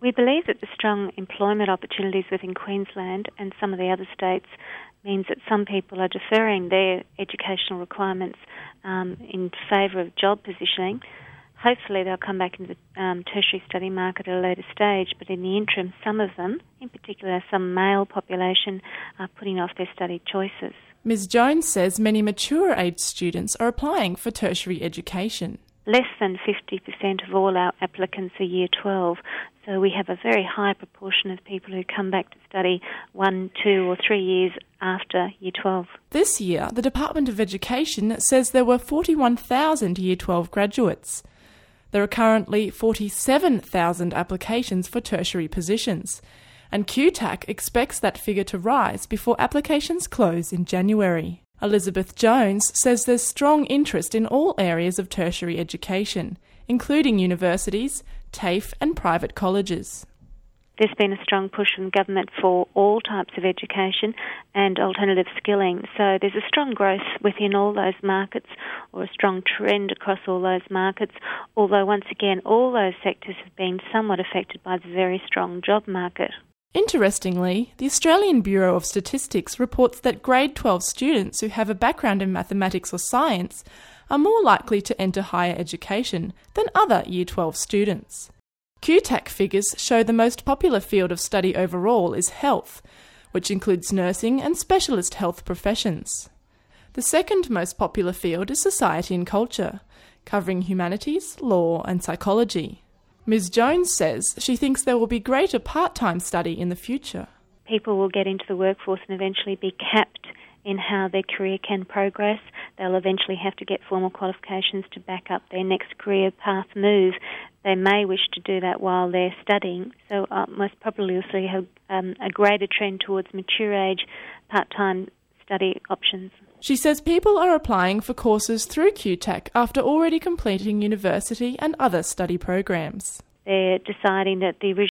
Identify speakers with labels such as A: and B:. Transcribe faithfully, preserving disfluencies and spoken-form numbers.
A: We believe that the strong employment opportunities within Queensland and some of the other states means that some people are deferring their educational requirements um, in favour of job positioning. Hopefully they'll come back into the um, tertiary study market at a later stage, but in the interim, some of them, in particular some male population, are putting off their study choices.
B: Ms Jones says many mature-age students are applying for tertiary education.
A: Less than fifty percent of all our applicants are Year twelve, so we have a very high proportion of people who come back to study one, two or three years after Year twelve.
B: This year, the Department of Education says there were forty-one thousand Year twelve graduates. There are currently forty-seven thousand applications for tertiary positions, and Q T A C expects that figure to rise before applications close in January. Elizabeth Jones says there's strong interest in all areas of tertiary education, including universities, TAFE and private colleges.
A: There's been a strong push from government for all types of education and alternative skilling, so there's a strong growth within all those markets, or a strong trend across all those markets, although once again all those sectors have been somewhat affected by the very strong job market.
B: Interestingly, the Australian Bureau of Statistics reports that grade twelve students who have a background in mathematics or science are more likely to enter higher education than other Year twelve students. Q T A C figures show the most popular field of study overall is health, which includes nursing and specialist health professions. The second most popular field is society and culture, covering humanities, law and psychology. Ms Jones says she thinks there will be greater part-time study in the future.
A: People will get into the workforce and eventually be capped in how their career can progress. They'll eventually have to get formal qualifications to back up their next career path move. They may wish to do that while they're studying, so uh, most probably you'll see a, um, a greater trend towards mature age part-time study options.
B: She says people are applying for courses through Q T A C after already completing university and other study programs.
A: They're deciding that the